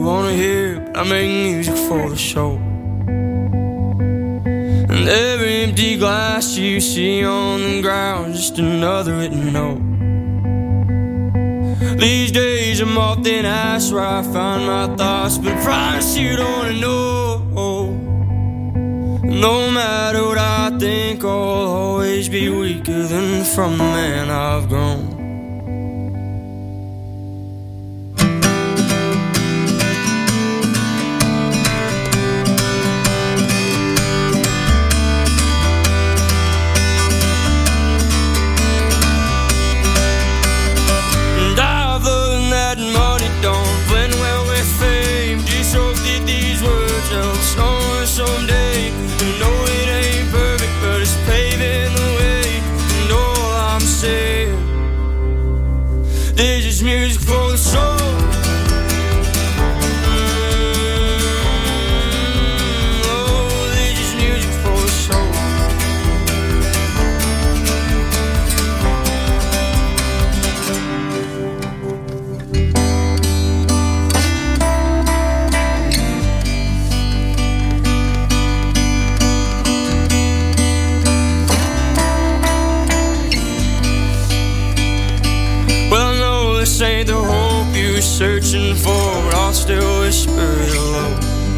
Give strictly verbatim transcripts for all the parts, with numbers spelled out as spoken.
wanna hear, but I make music for the show. And every empty glass you see on the ground, just another written note. These days I'm often asked where I find my thoughts, but I promise you don't wanna know. No matter what I think, I'll always be weaker than from the man I've grown. Someday, you know it ain't perfect, but it's paving the way. And all I'm saying, this is music for the soul. Mm-hmm. Oh, this is music for the soul. This ain't the hope you were searching for, but I'll still whisper it hello.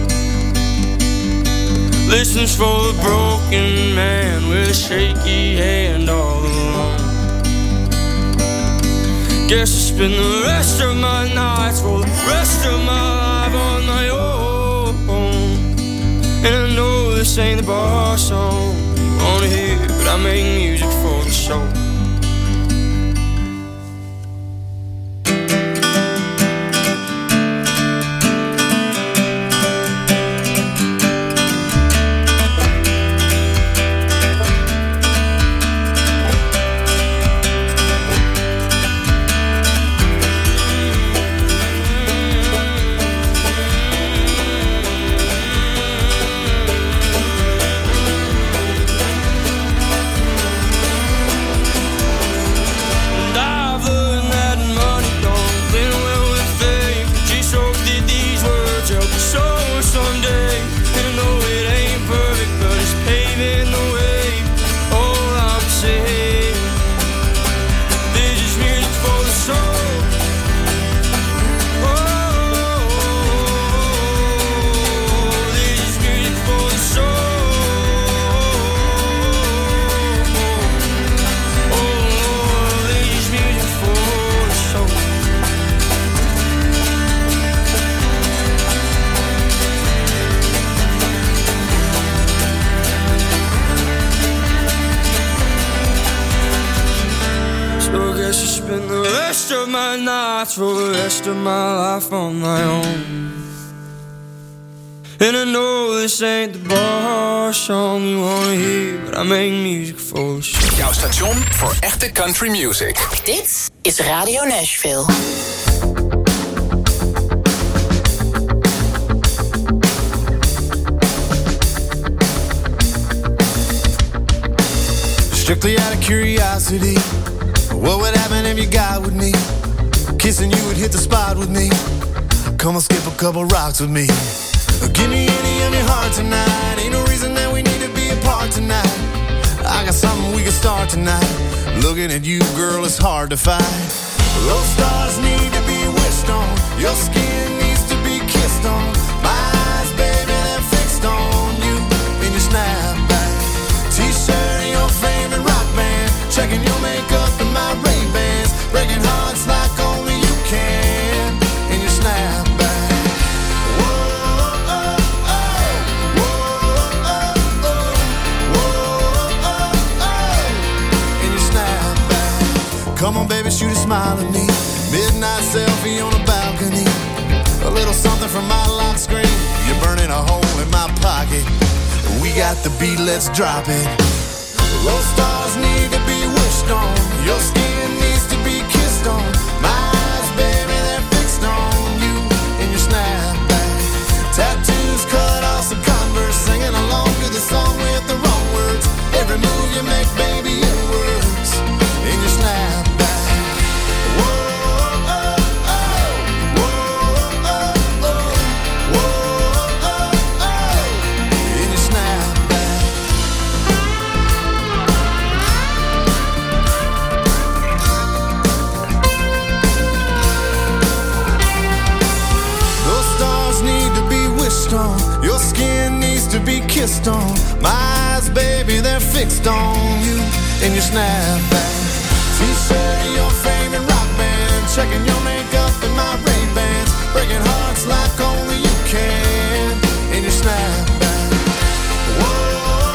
Listen's for the broken man with a shaky hand all alone. Guess I spend the rest of my nights for the rest of my life on my own. And I know this ain't the bar song you wanna hear, but I make music for the show. For the rest of my life on my own. And I know this ain't the bar song you wanna hear, but I make music for the show. Jouw station voor echte country music. Dit is Radio Nashville. Strictly out of curiosity, what would happen if you got with me? Kissing you would hit the spot with me. Come on, skip a couple rocks with me. Give me any of your heart tonight. Ain't no reason that we need to be apart tonight. I got something we can start tonight. Looking at you, girl, it's hard to fight. Those stars need to be wished on. Your skin needs to be kissed on. My eyes, baby, they're fixed on you in your snapback. T-shirt and your favorite rock band. Checking your makeup and my Ray-Bans. Breaking hearts like only you can in your snapback. Whoa, oh, oh, whoa, oh, oh, whoa, oh, oh, in your snapback. Come on, baby, shoot a smile at me. Midnight selfie on a balcony. A little something from my lock screen. You're burning a hole in my pocket. We got the beat, let's drop it. Those stars need to be wished on. Your skin needs to be kissed on. My eyes, baby, they're fixed on you in your snapback. Tattoos cut off some Converse, singing along to the song with the wrong words. Every move you make, baby, it works in your snapback. Whoa, oh, oh, whoa, oh, oh, to be kissed on. My eyes, baby, they're fixed on you in your snapback. T-shirt and your favorite rock band, checking your makeup in my Ray-Bans, breaking hearts like only you can in your snapback. Whoa.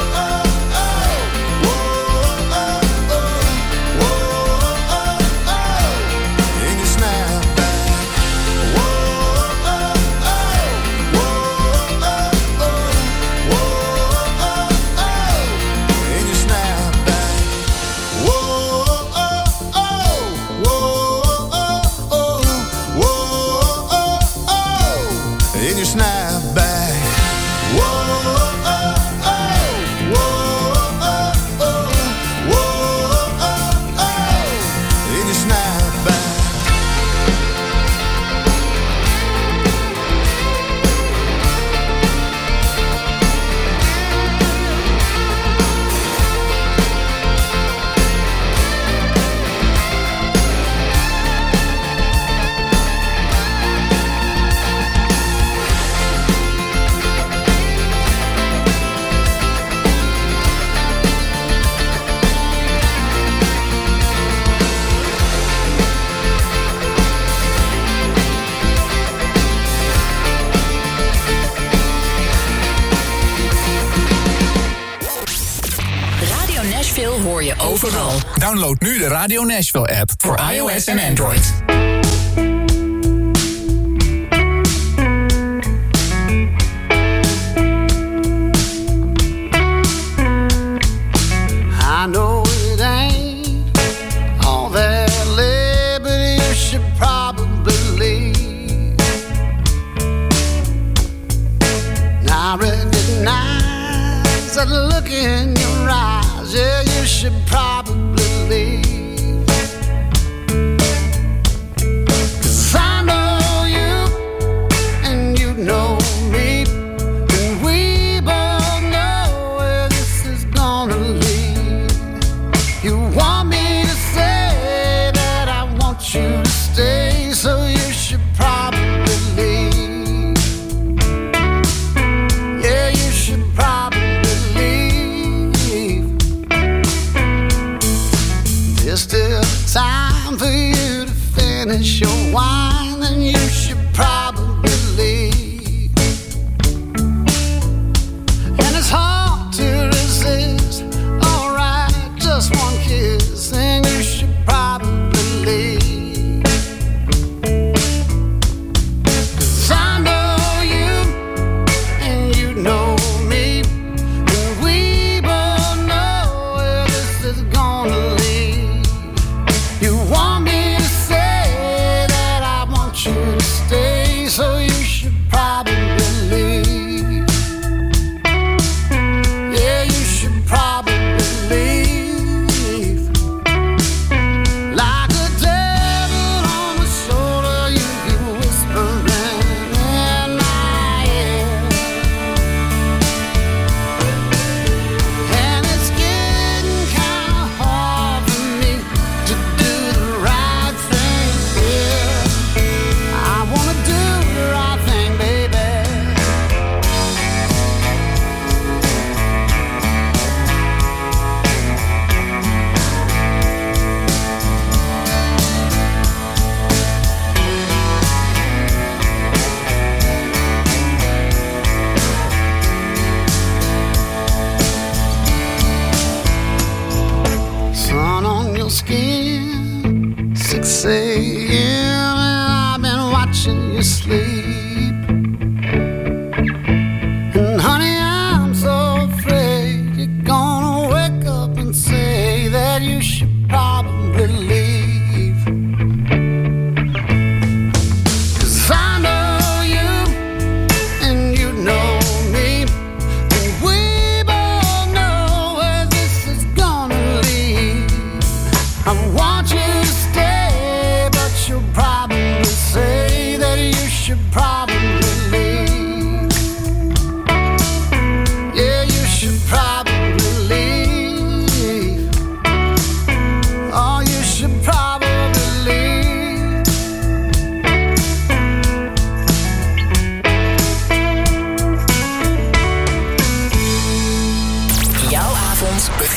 Hoor je overal. Download nu de Radio Nashville app voor iOS en Android. I know it ain't all that liberty you should probably leave. I recognize that look in your eyes. Yeah, you should probably leave. 'Cause I know you and you know me, and we both know where this is gonna lead. You want me to say that I want you to stay, so you should probably leave. Yeah, you should probably leave. There's still time for you to finish your wine, and you should probably leave. And it's hard to resist. Alright, just one kiss, and you should probably leave. 'Cause I know you and you know me, and we both know where this is gonna lead. You want me to say that I want you to stay,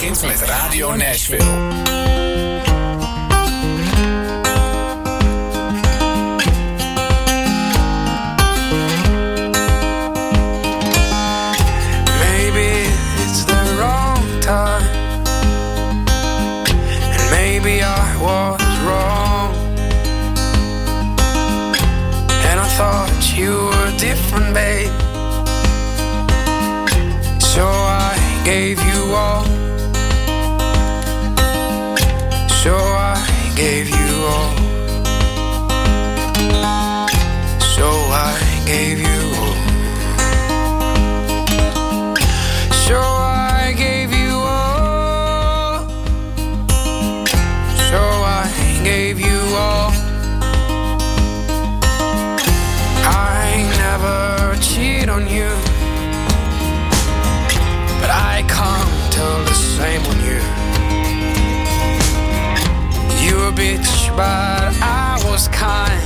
begint met Radio Nashville. Maybe I was wrong, and I thought you were different, babe. So I gave you all. So I gave you all. So I gave you all. So I gave you all. So I gave you all. I never cheat on you, but I can't tell the same on you. You a bitch, but I was kind.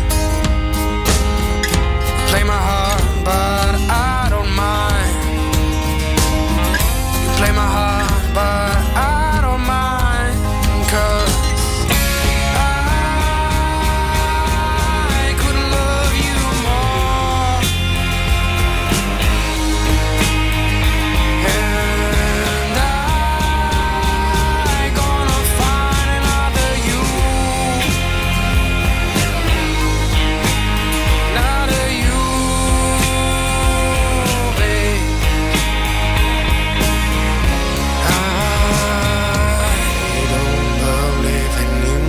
Play my heart, but I don't mind. You play my heart, but I don't mind. 'Cause I could love you more. And I gonna find another you. Another you, babe. I don't believe in you.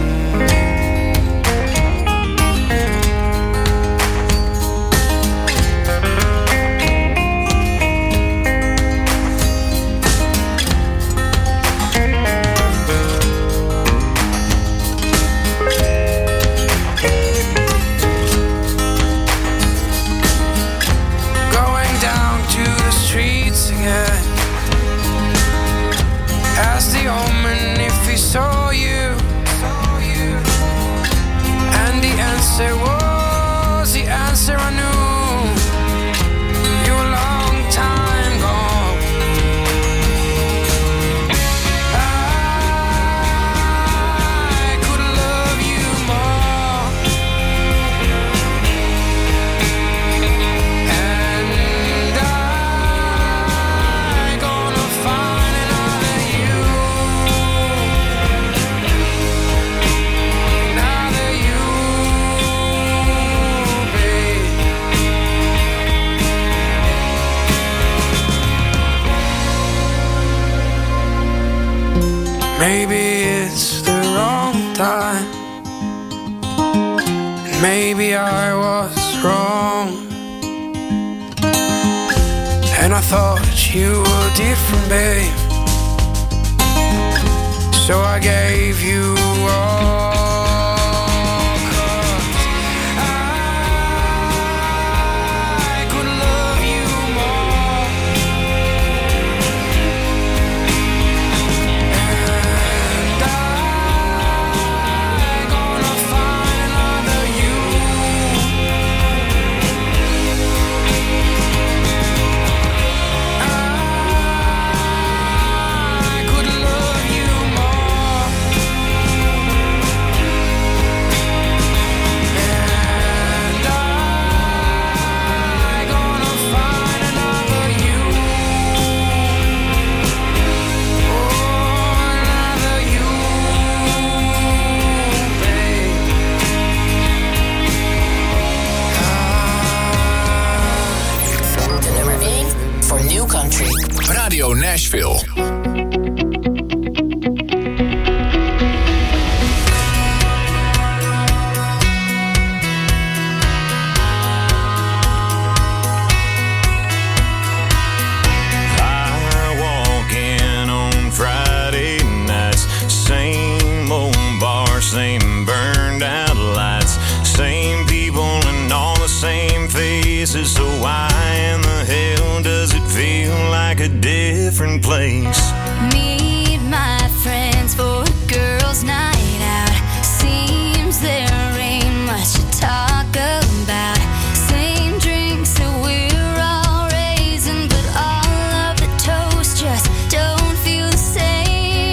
Going down to the streets again. Asked the omen if he saw you, and the answer was the answer I knew. You a long time gone. I could love you more. And I gonna find another you. Another you, babe. Maybe it's the wrong time, and maybe I was wrong, and I thought you were different, babe. So I gave you all. 'Cause I could love you more. And I gonna find another you. I could love you more. And I gonna find another you. Oh, another you, babe. De nummer één voor New Country. Radio Nashville. I walk in on Friday nights, same old bar, same burned out lights, same people and all the same faces. So why in the hell does it feel like a different place? Meet my friends for a girls' night out. Seems there ain't much to talk about. Same drinks that we're all raising, but all of the toast just don't feel the same.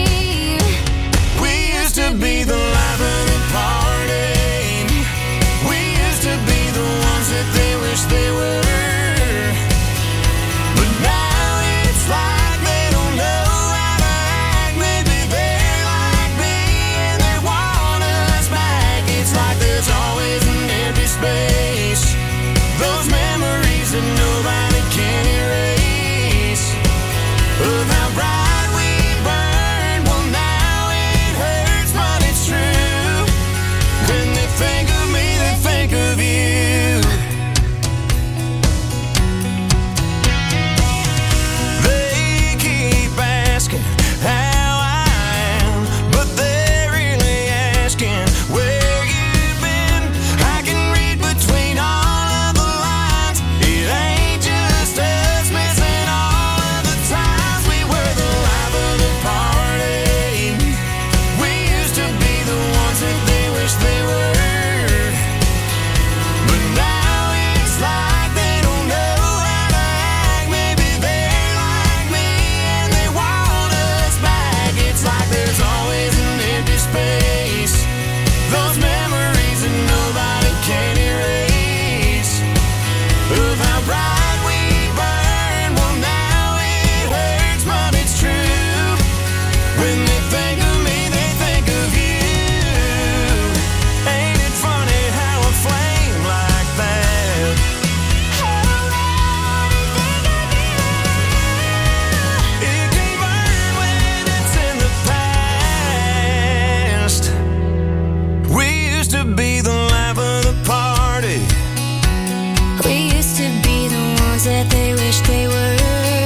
that they wish they were.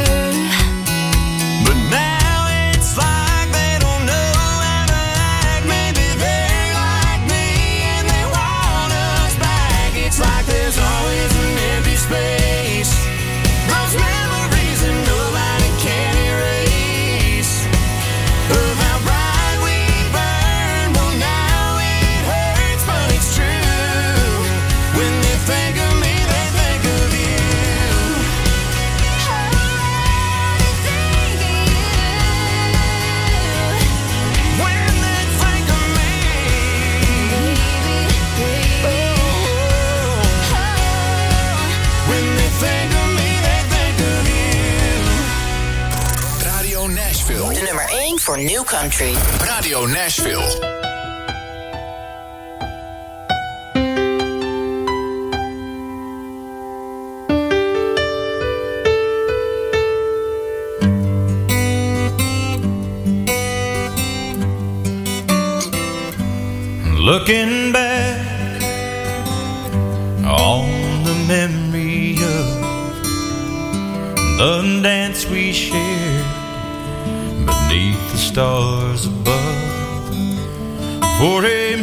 But now it's like they don't know how to act. Maybe they like me and they want us back. It's like there's always an empty space. Those memories that nobody can erase. Of how bright we burned. Well, now it hurts, but it's true. When they think of me, they think of you. When they think of me, when they think of me, they think of you. Radio Nashville. De nummer één voor New Country. Radio Nashville. Looking back on the memory of the dance we shared beneath the stars above. For a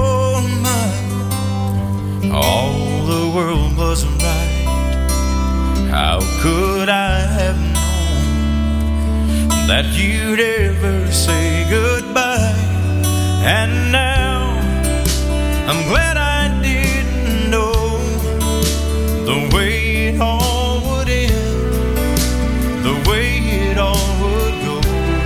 moment, all the world was right. How could I have known that you'd ever say goodbye? And now I'm glad I didn't know the way it all would end, the way it all would go.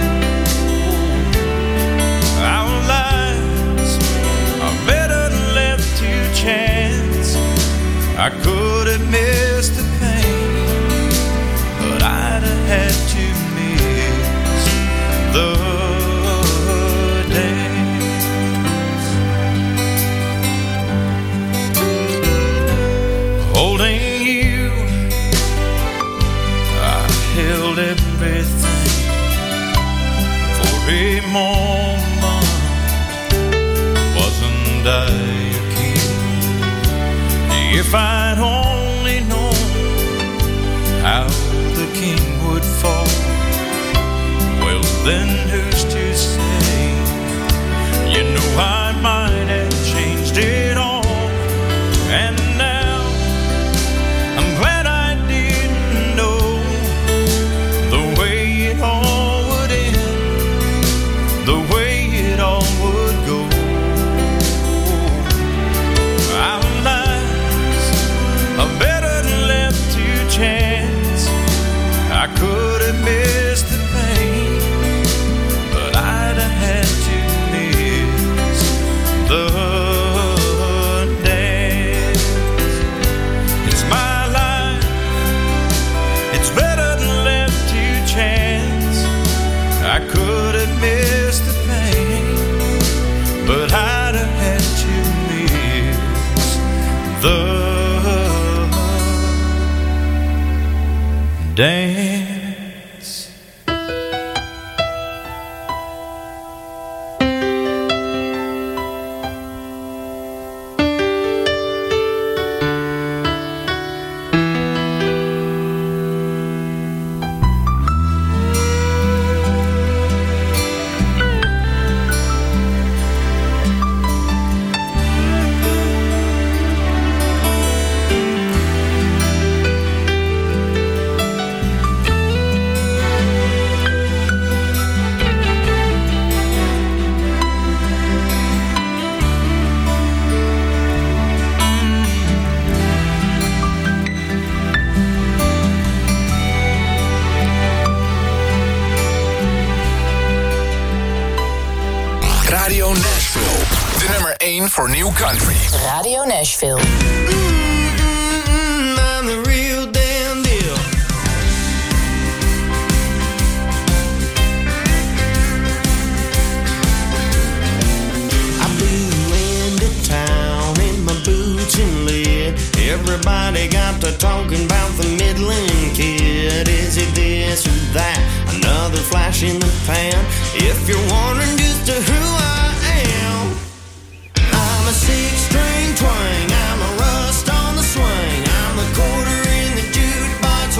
Our lives are better left to chance. I could have missed the pain, but I'd have had to miss the day. Holding you, I held everything for a moment. Wasn't I a king? If I'd only known how the king would fall, well then who's to say? You know I might have changed it all. And now I'm glad I didn't know the way it all would end, the way it all would go. Our lives are better left to chance. I could have missed the pain, but I'd have had to miss the dance. It's my life, it's better than left to chance. I could have missed the pain, but I'd have had to miss the dance. Radio Nashville. De nummer één voor New Country. Radio Nashville. Mm-mm, I'm the real damn deal. I blew into town in my boots and lid. Everybody got to talking about the Midland Kid. Is it this or that? Another flash in the pan. If you're wondering just to who I am, I'm a six-string twang. I'm a rust on the swing. I'm a quarter in the jukebox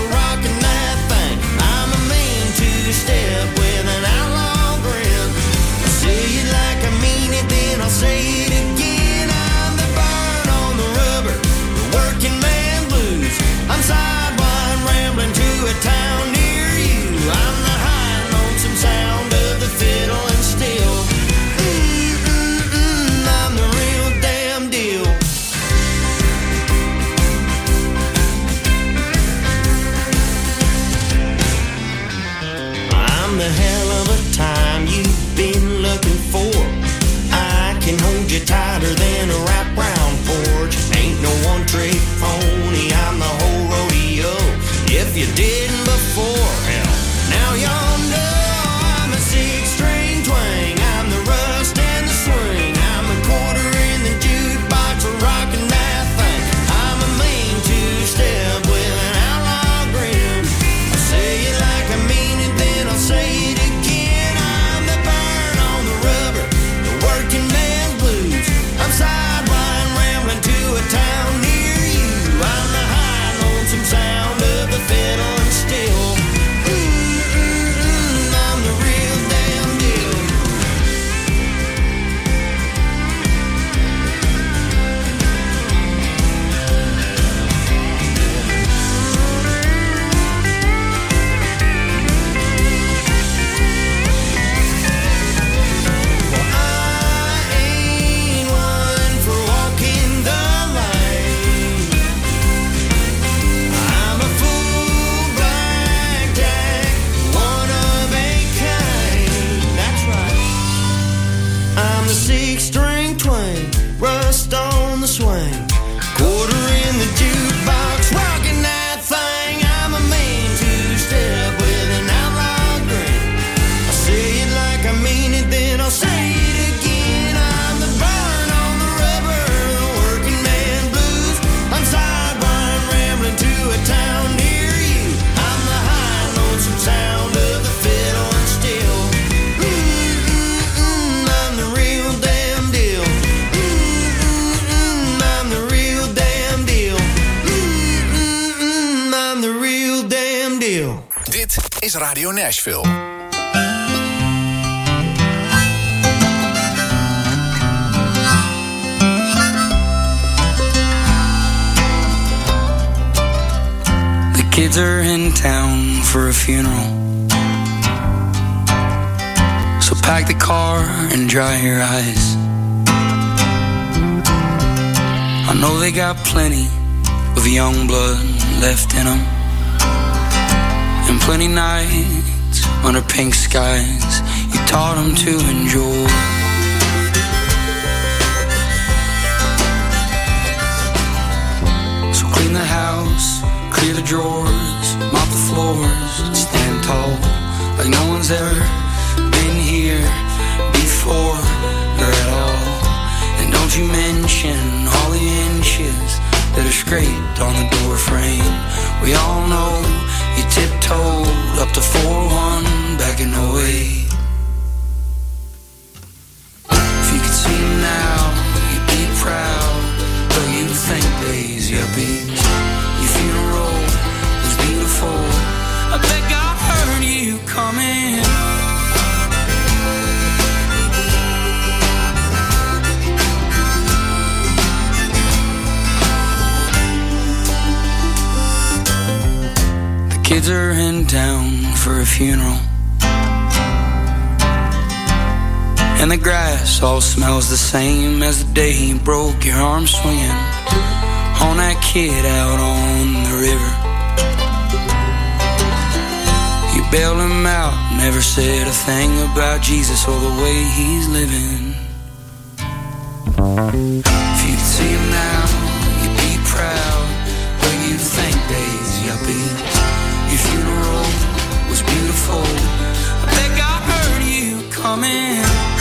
a hell of a time you've been looking for. I can hold you tighter than a wraparound porch. Ain't no one-trick pony, I'm the whole rodeo. If you didn't before, hell, now y'all know I'm a six-string twang. I'm the rust and the swing. I'm a quarter in the jukebox, rocking that thing. I'm a mean two-step with an outlaw grin. I say it like I mean it, then I'll say it again. I'm the burn on the rubber, the working man's blues. I'm sideline rambling to a town near you. I'm the high lonesome sound of the fiddle and steel. Mm-mm-mm, I'm the real damn deal. Well, I ain't one for walking the line. I'm a fool, blackjack, one of a kind. That's right. I'm the six-string twang, rust on the swing, quarter in the jukebox, rocking that thing. I'm a mean two-step with an outlaw grin. I say it like I mean it, then I'll say it again. I'm the burn on the rubber, the working man blues. I'm sideline rambling to a town near you. I'm the high lonesome sound of the fiddle and steel. Mm-mm-mm, I'm the real damn deal. Mm-mm-mm, I'm the real damn deal. Mm-mm-mm, I'm the real damn deal. Dit is Radio Nashville. The kids are in town for a funeral, so pack the car and dry your eyes. I know they got plenty of young blood left in them, and plenty nights under pink skies you taught them to enjoy. So clean the house, clear the drawers, mop the floors, stand tall like no one's ever been here before or at all. And don't you mention all the inches that are scraped on the door frame. We all know you tiptoed up to four one back in oh eight. If you could see him now, you'd be proud, but you'd think days yuppies. Your funeral was beautiful, I bet God heard you coming. Kids are in town for a funeral, and the grass all smells the same as the day you broke your arm swinging on that kid out on the river. You bailed him out, never said a thing about Jesus or the way he's living. If you could see him now, you'd be proud, but you'd think days yuppies. Your funeral was beautiful, I bet God heard you coming.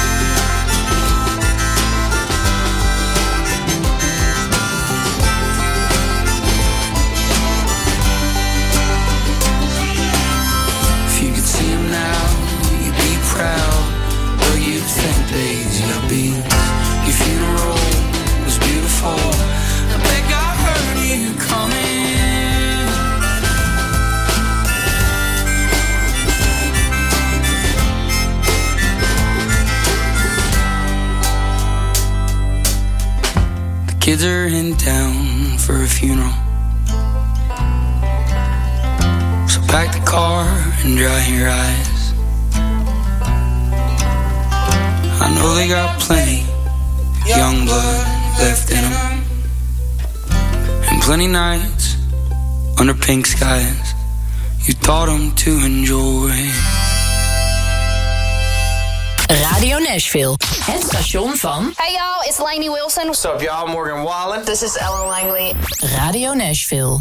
If you could see him now, you'd be proud, but you'd think days yuppies. Your funeral was beautiful, I bet God heard you coming. Kids are in town for a funeral, so pack the car and dry your eyes. I know they got plenty young blood left in them, and plenty nights under pink skies you taught them to enjoy. Radio Nashville. Het station van... Hey y'all, it's Lainey Wilson. What's up y'all, Morgan Wallen. This is Ellen Langley. Radio Nashville.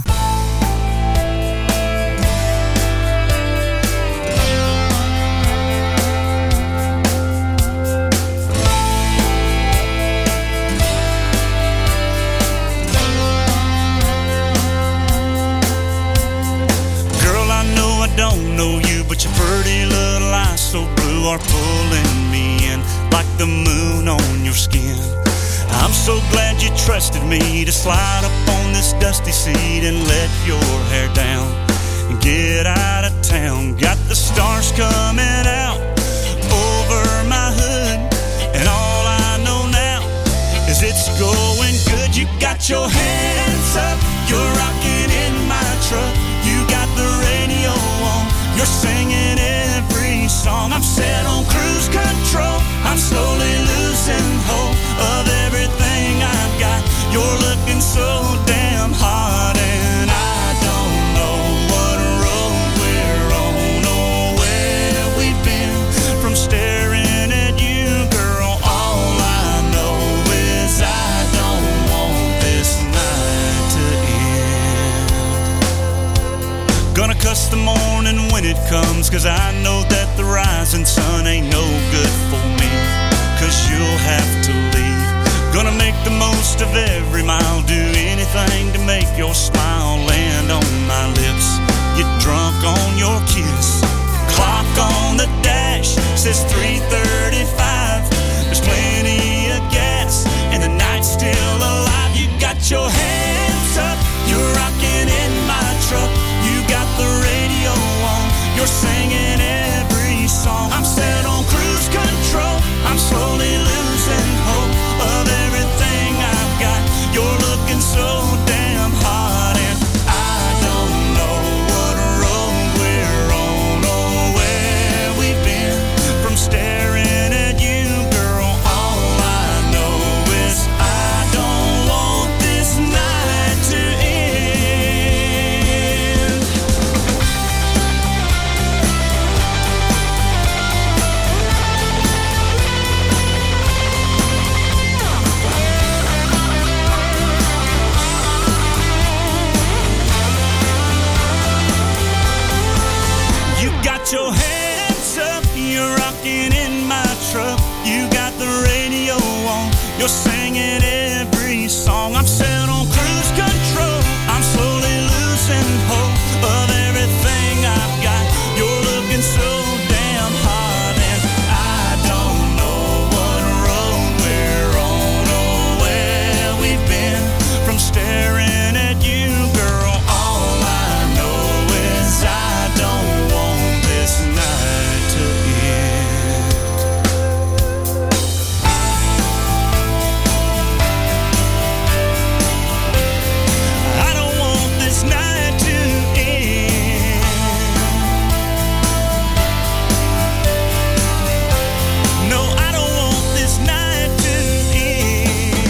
Don't know you, but your pretty little eyes so blue are pulling me in like the moon on your skin. I'm so glad you trusted me to slide up on this dusty seat and let your hair down and get out of town. Got the stars coming out over my hood, and all I know now is it's going good. You got your hands up, you're rocking in my truck. You got the radio on, you're singing every song. I'm set on cruise control, I'm slowly losing hope of everything I've got. You're looking so damn hot, and I don't know what road we're on or where we've been. From staring at you, girl, all I know is I don't want this night to end. Gonna cuss the morning when it comes, cause I know that the rising sun ain't no good for me, cause you'll have to leave. Gonna make the most of every mile, do anything to make your smile land on my lips. Get drunk on your kiss. Clock on the dash says three thirty-five. There's plenty of gas and the night's still alive. You got your hands up, you're rocking in my truck. You got the radio on, you're singing every song. I'm set on cruise control, I'm slowly losing hope of everything I've got. You're looking so damn hot, and I don't know what road we're on or where we've been. From staring at you, girl, all I know is I don't want this night to end. You got your hands up, you're rocking in my truck. You got the radio on, you're singing every song. I'm set on cruise control, I'm slowly losing hope of everything I've got. You're looking so damn hot, and I don't know what road we're on or where we've been. From staring at you, girl, all I know is I don't want this night to end. I don't want this night to end. No, I don't want this night to end.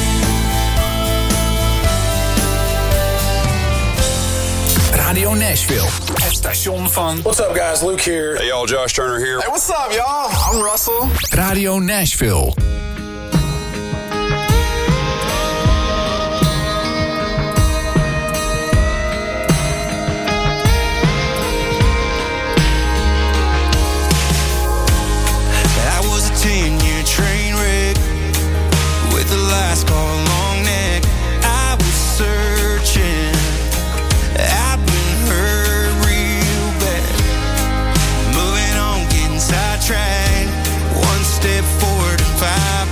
Radio Nashville. Het station van... What's up guys, Luke here. Hey y'all, Josh Turner here. Hey, what's up y'all? I'm Russell. Radio Nashville. I was a ten-year train wreck with the last call long neck. I was searching, I've been hurt real bad. Moving on, getting sidetracked. One step forward and five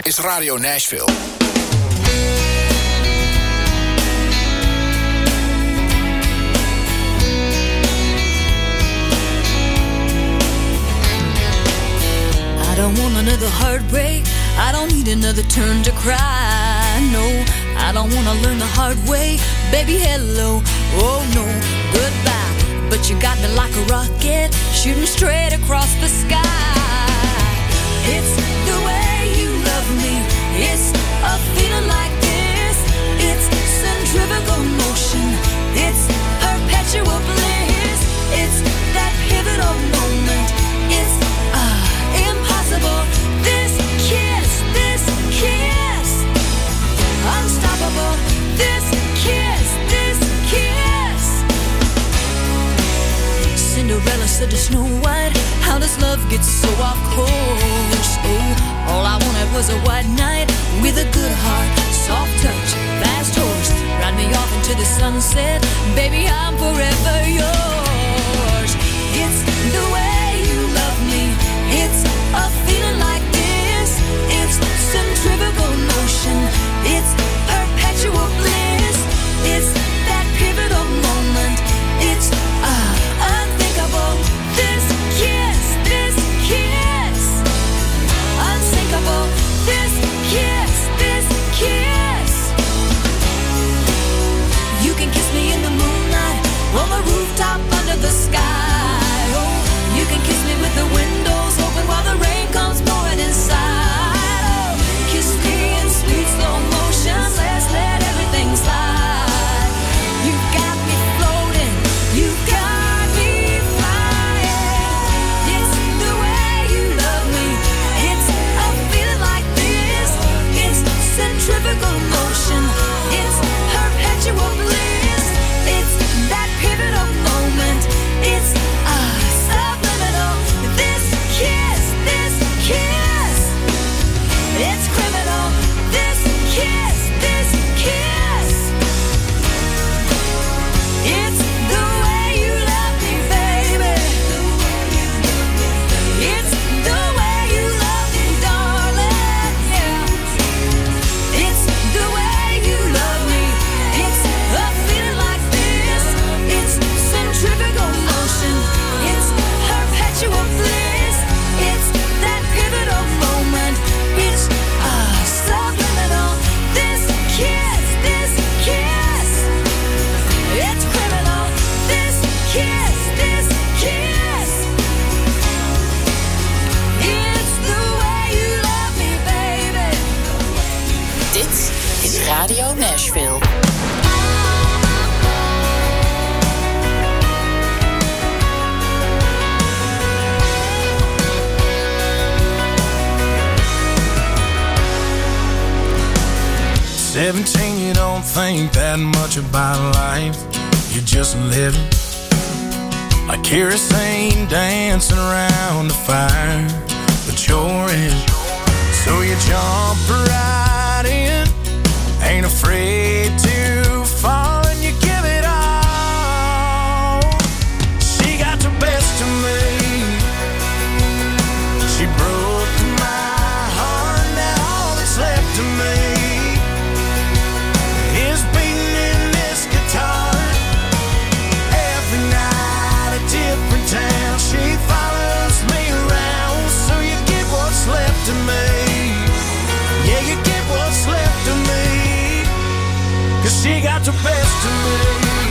is Radio Nashville. I don't want another heartbreak. I don't need another turn to cry. No, I don't want to learn the hard way. Baby, hello, oh no, goodbye. But you got me like a rocket, shooting straight across the sky. It's the way you love me. It's a feeling like this. It's centrifugal motion. It's perpetual bliss. It's that pivotal moment. It's uh, impossible. This kiss, this kiss, unstoppable. This kiss, this kiss. Cinderella said to Snow White, how does love get so off course? Oh, all I wanted was a white knight with a good heart, soft touch, fast horse. Ride me off into the sunset, baby, I'm forever yours. It's the way you love me. It's a feeling like this. It's centrifugal motion. It's perpetual bliss. It's that pivotal moment. It's uh, unthinkable. This kiss, this kiss, unsinkable. This kiss, this kiss. You can kiss me in the moonlight, on the rooftop under the sky. Oh, you can kiss me with the windows open while the rain comes pouring inside. Oh, kiss me in sweet slow motion. Let's let everything slide. You got me floating. You got me flying. It's the way you love me. It's a feeling like this. It's centrifugal motion. It's perpetual bliss. It's that pivotal moment. It's uh, subliminal. This kiss, this kiss, it's criminal. This kiss, this kiss, it's the way you love me, baby. It's the way you love me, darling. Yeah. It's the way you love me. It's a feeling like this. It's centrifugal motion. It's perpetual bliss. It's that pivotal moment. It's uh, subliminal. This kiss, this kiss, it's criminal. This kiss, this kiss, it's the way you love me, baby. Dit is Radio Nashville. Seventeen, you don't think that much about life. You're just living like kerosene dancing around the fire. But you're in, so you jump right in. Ain't afraid to fall and you give it all. She got the best of me. She broke my heart, now all that's left of me is beating in this guitar. Every night a different town. She follows me around, so you get what's left of me. Yeah, you get what's left of me, 'cause she got the best of me.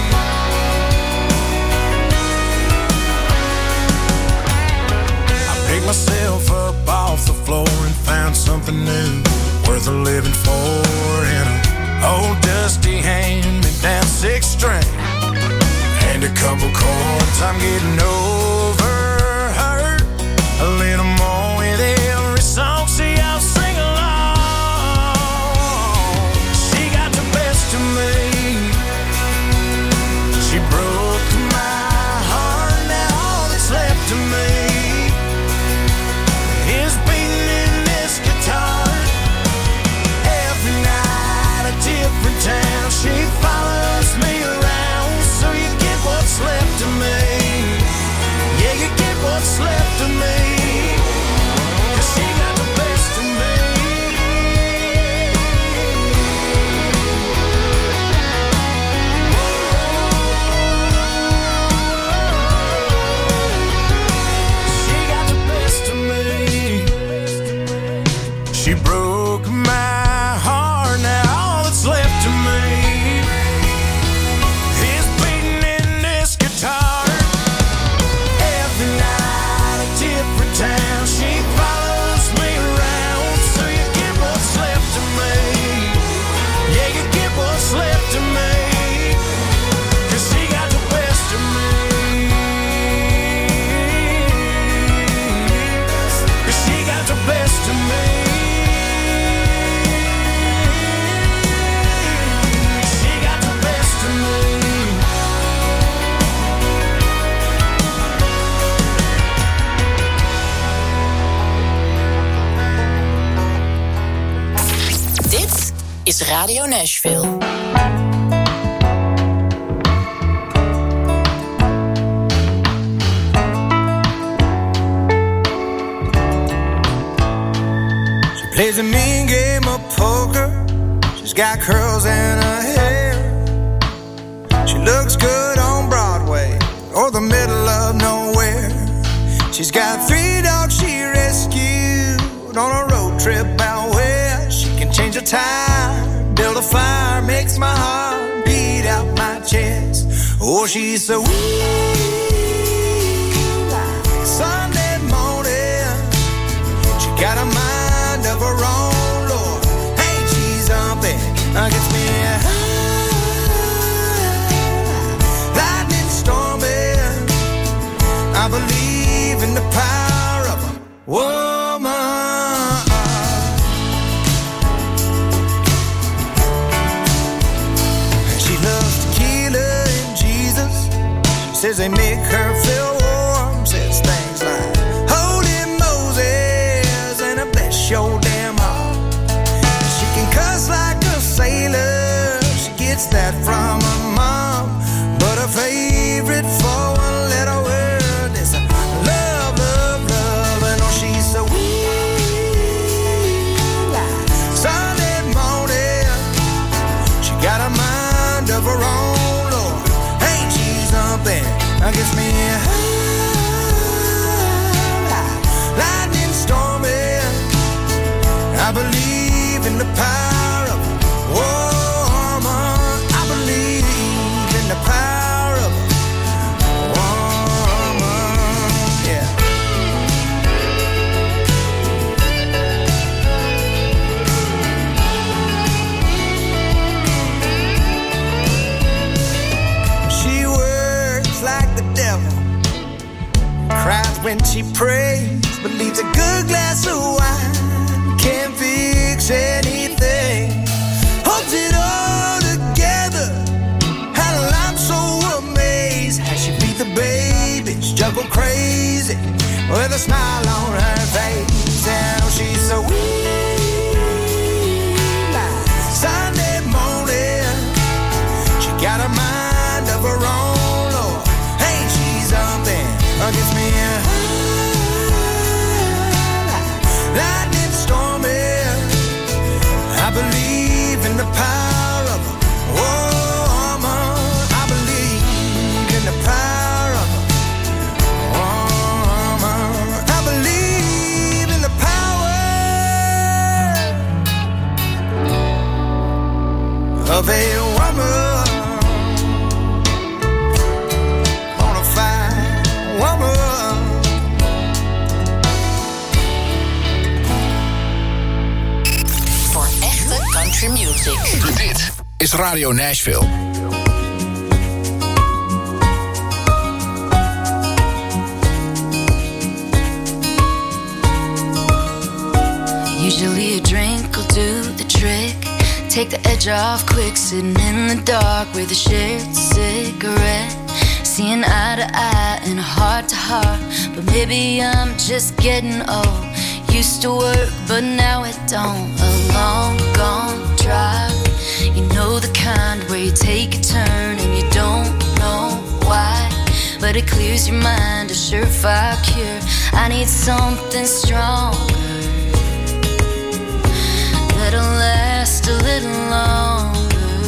I picked myself up off the floor and found something new, worth a living for, in a old dusty hand-me-down six string and a couple chords. I'm getting over her a little more with every song. See, I'll sing along. She got the best of me. She broke my heart, now all that's left of me is beating in this guitar. Every night a different town. She follows me around, so you get what's left of me. is Radio Nashville. She plays a mean game of poker. She's got curls in her hair. She looks good on Broadway or the middle of nowhere. She's got three dogs she rescued on a road trip out where she can change her tire, build a fire, makes my heart beat out my chest. Oh, she's so weak like Sunday morning. She got a mind of her own, Lord. Ain't she something? Uh, gets me high, lightning storming. I believe in the power of a woman. Says they make her feel warm. Says things like Holy Moses and a bless your damn heart. She can cuss like a sailor. She gets that from her mom. But her favorite four-letter word is love, love, love. And oh, she's so weak like Sunday morning. She got a mind of her own. I guess me high, lightning storming. I believe in the power of a woman. I believe in the power of a woman. Yeah. She works like the devil, cries when she prays, but leaves a good glass of wine, can't fix anything, holds it all together. Hell, I'm so amazed how she beat the babies, juggle crazy with a smile on her face. And oh, she's so weak like Sunday morning. She got a mind of her own. Against me high, lightning storming. I believe in the power of a woman. I believe in the power of a woman. I believe in the power of a woman. Music. Dit is Radio Nashville. Usually a drink will do the trick. Take the edge off quick, sitting in the dark with a shared cigarette. Seeing eye to eye and heart to heart. But maybe I'm just getting old. Used to work, but now it don't. A long gone drive, you know the kind where you take a turn and you don't know why, but it clears your mind, a surefire cure. I need something stronger that'll last a little longer.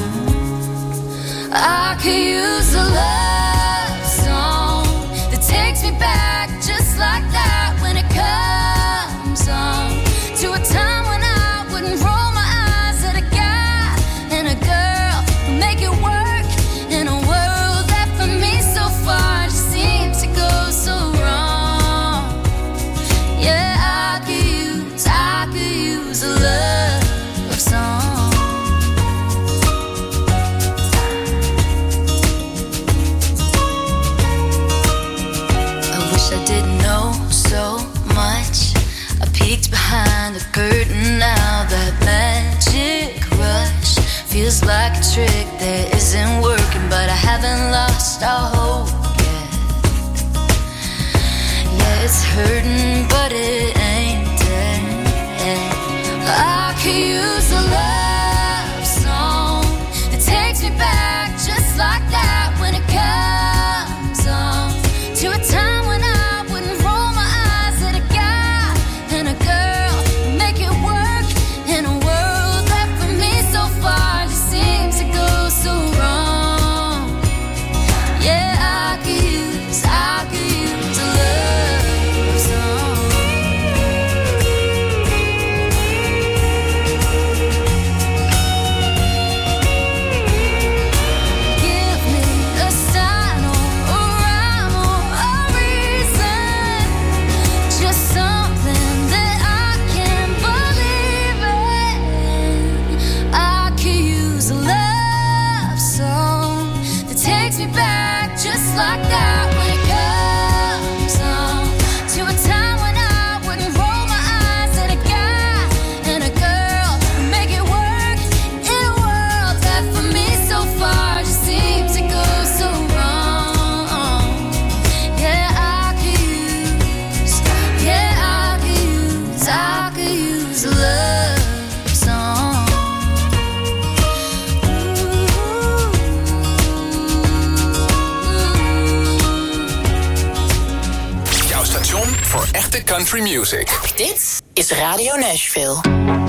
I could use a love song that takes me back just like that when it comes on to a time when I wouldn't roll my eyes at a guy and a girl who make it work in a world that for me so far just seems to go so wrong. Yeah, I could use, I could use a love song. I wish I didn't know so much. I peeked behind the curtain now. That magic rush feels like a trick that isn't working, but I haven't lost all hope yet. Yeah, it's hurting, but it ain't dead. I could use a love voor echte country music. Dit is Radio Nashville.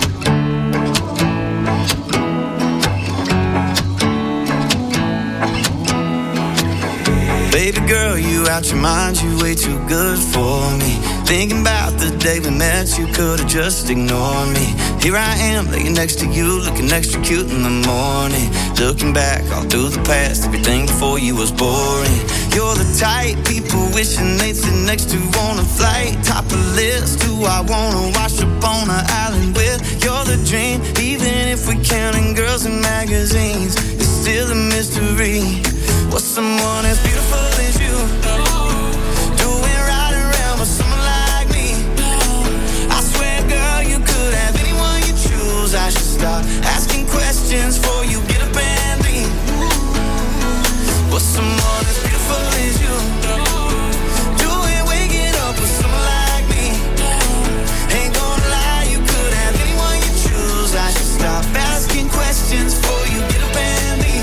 Baby girl, you out your mind, you way too good for me. Thinking about the day we met, you could've just ignored me. Here I am, laying next to you, looking extra cute in the morning. Looking back all through the past, everything before you was boring. You're the type people wishing they'd sit next to on a flight. Top of the list, who I wanna wash up on an island with. You're the dream, even if we counting girls in magazines. It's still a mystery. What's someone as beautiful as you doing right around with someone like me? I swear, girl, you could have anyone you choose. I should stop asking questions before you get up and leave. What's someone as beautiful as you doing waking up with someone like me? Ain't gonna lie, you could have anyone you choose. I should stop asking questions before you get up and leave.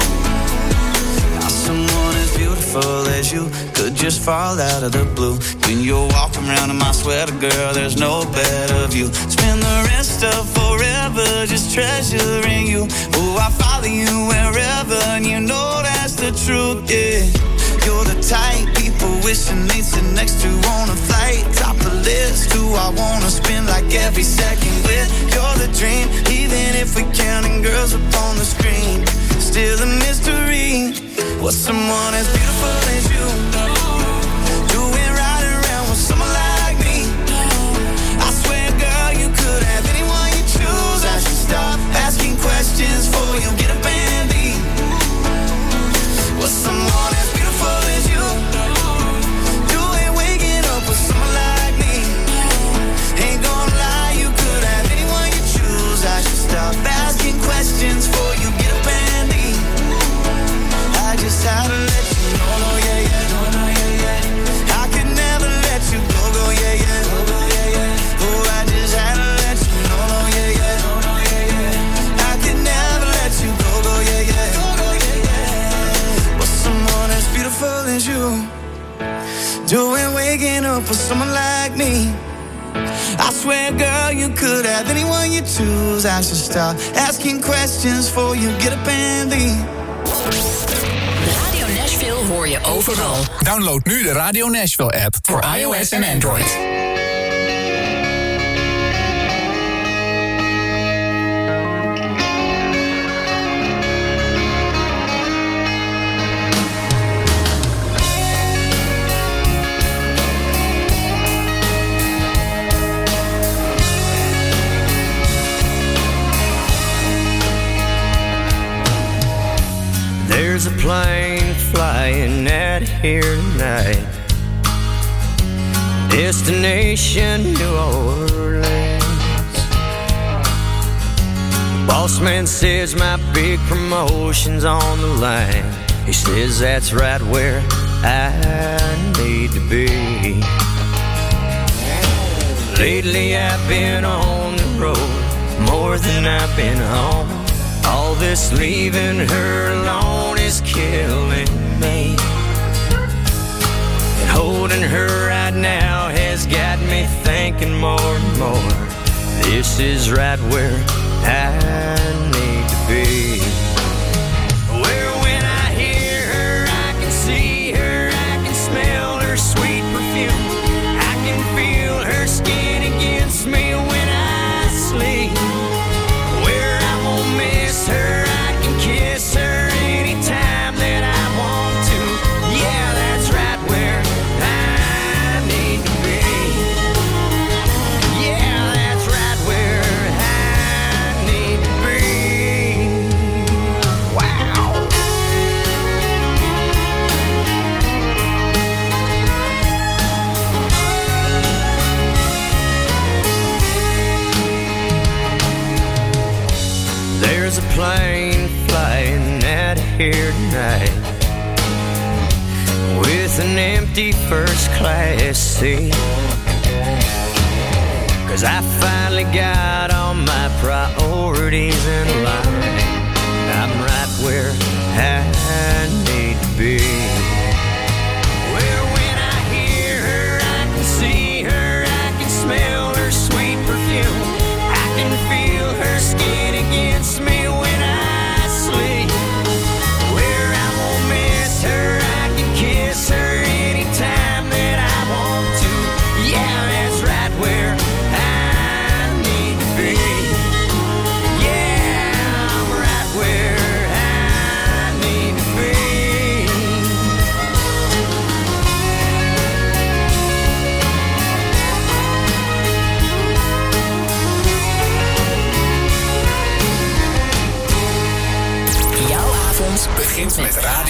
Someone as beautiful as you could just fall out of the blue. When you're walking around in my sweater, girl, there's no better view. Spend the rest of forever just treasuring you. Oh, I follow you wherever, and you know that's the truth, yeah. You're the type people wishing they'd sit next to on a flight. Top of the list, who I wanna spend like every second with. You're the dream, even if we're counting girls up on the screen. Still a mystery. What's someone as beautiful as you doing right around with someone like me? I swear, girl, you could have anyone you choose. I should stop asking questions before you get up and leave. What's someone as beautiful as you doing waking up with someone like me? Ain't gonna lie, you could have anyone you choose. I should stop asking questions before you get up and leave. I just had to let you know, no, yeah, yeah, no, no, yeah, yeah. I could never let you go, go, yeah, yeah, go, go, yeah, yeah. Oh, I just had to let you know, no, yeah, yeah, no, no, yeah, yeah. I could never let you go, go, yeah, yeah, go, go, yeah, yeah. But someone as beautiful as you doing waking up with someone like me? I swear, girl, you could have anyone you choose. I should stop asking questions before you get up and leave. Radio Nashville hoor je overal. Download nu de Radio Nashville app voor iOS en Android. There's a plane flying out here tonight. Destination New Orleans. Boss man says my big promotion's on the line. He says that's right where I need to be. Lately I've been on the road more than I've been home. All this leaving her alone is killing me. And holding her right now has got me thinking more and more. This is right where I need to be. Where when I hear her, I can see her, I can smell her sweet perfume. I can feel her skin against me when I sleep. Her, I can kiss her anytime that I want to. Yeah, that's right where I need to be. Yeah, that's right where I need to be. Wow. There's a plane flying out of here tonight with an empty first class seat. Cause I finally got all my priorities in line. I'm right where I need to be. Where when I hear her, I can see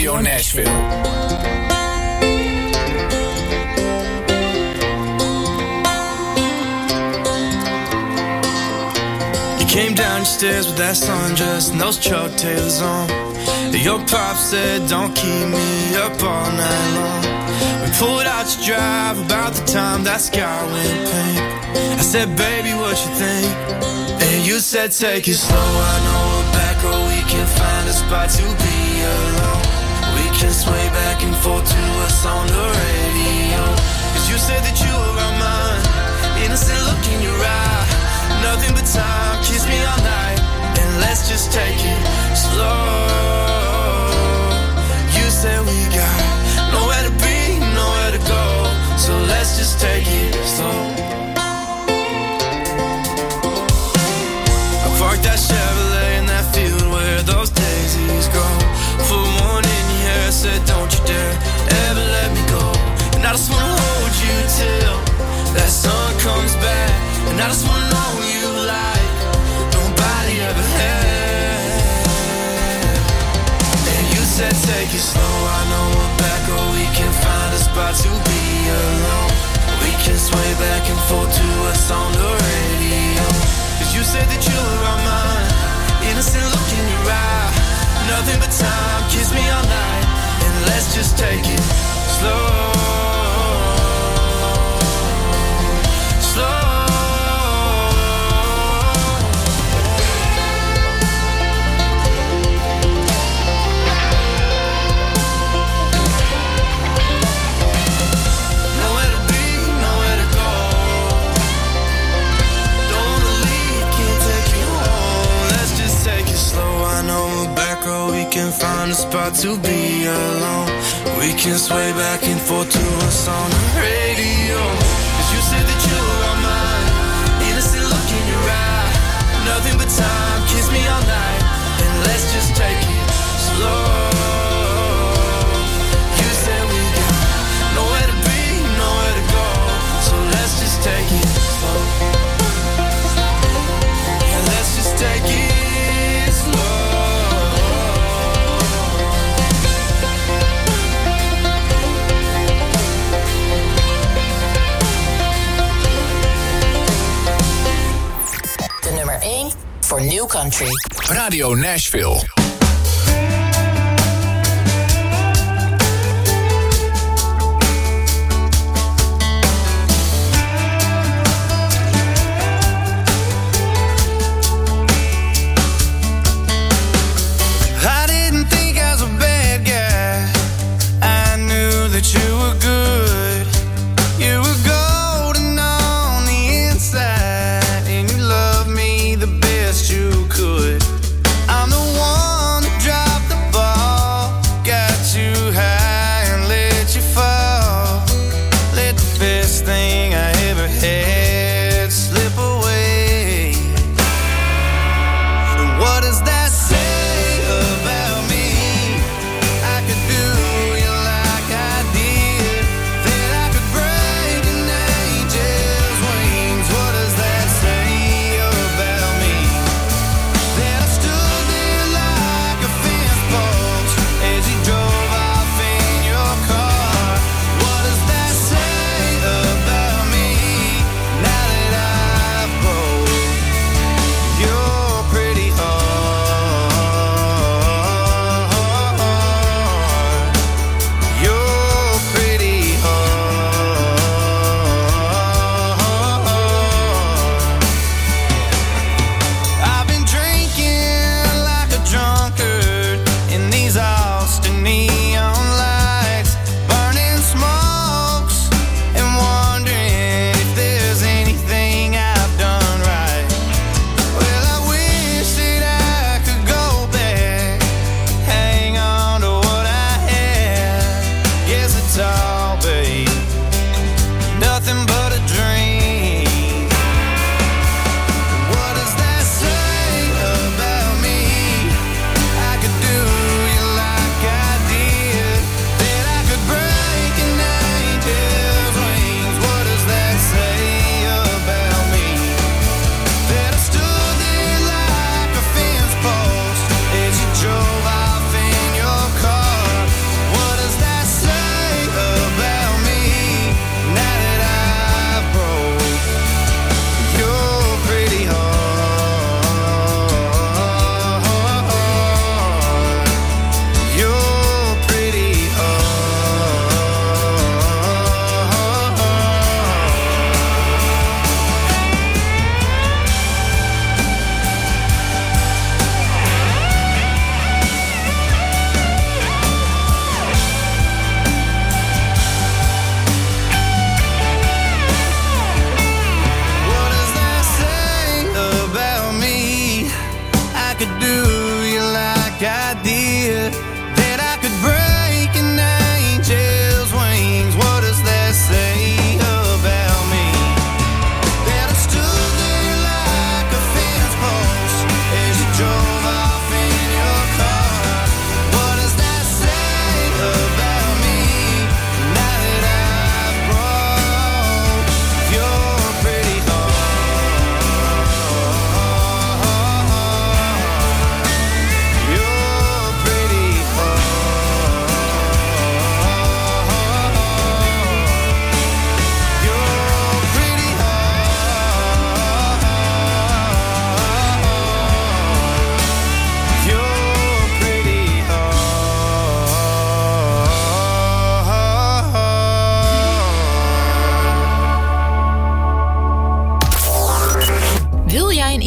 Radio Nashville. Came down your stairs with that sundress and those Chuck Taylors on. Your pop said, don't keep me up all night long. We pulled out your drive about the time that sky went pink. I said, baby, what you think? And you said, take it slow. I know a back road we can find a spot to be alone. We can sway back and forth to us on the radio. Cause you said that you were on mine. Innocent look in your eye. Nothing but time, kiss me all night, and let's just take it slow. You said we got nowhere to be, nowhere to go, so let's just take it slow. I parked that Chevrolet in that field where those daisies grow. Put one in your hair, said don't you dare ever let me go. And I just wanna hold you till that sun comes back. And I just wanna know you like nobody ever had. And you said take it slow. I know a back road we can find a spot to be alone. We can sway back and forth to us on the radio. Cause you said that you were on mine. Innocent look in your eye. Nothing but time, kiss me all night, and let's just take it slow. Slow. Can find a spot to be alone. We can sway back and forth to us on the radio. Cause you said that you were on mine. Innocent look in your eye. Nothing but time, kiss me all night, and let's just take it slow. You said we got nowhere to be, nowhere to go, so let's just take it slow. Yeah, let's just take it slow. For New Country. Radio Nashville. I didn't think I was a bad guy. I knew that you were good. You were golden on the inside, and you loved me the best you could. I'm the one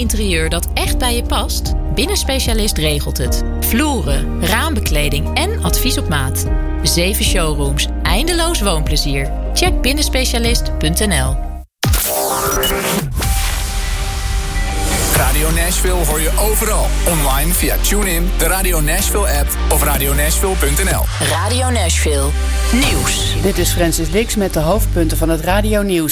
interieur dat echt bij je past? Binnenspecialist regelt het. Vloeren, raambekleding en advies op maat. Zeven showrooms, eindeloos woonplezier. Check binnenspecialist punt n l. Radio Nashville hoor je overal. Online via TuneIn, de Radio Nashville app of radio nashville punt n l. Radio Nashville. Nieuws. Dit is Francis Dix met de hoofdpunten van het Radio Nieuws.